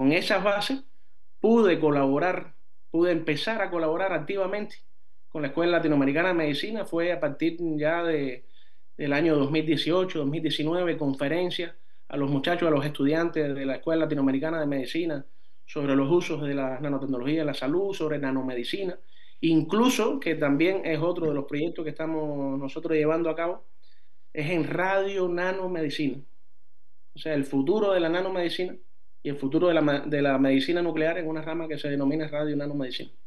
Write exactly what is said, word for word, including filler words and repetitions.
Con esas bases pude colaborar, pude empezar a colaborar activamente con la Escuela Latinoamericana de Medicina. Fue a partir ya de, del año dos mil dieciocho, dos mil diecinueve, conferencias a los muchachos, a los estudiantes de la Escuela Latinoamericana de Medicina sobre los usos de la nanotecnología en la salud, sobre nanomedicina, incluso, que también es otro de los proyectos que estamos nosotros llevando a cabo, es en radio nanomedicina. O sea, el futuro de la nanomedicina y el futuro de la, de la medicina nuclear en una rama que se denomina radio nanomedicina.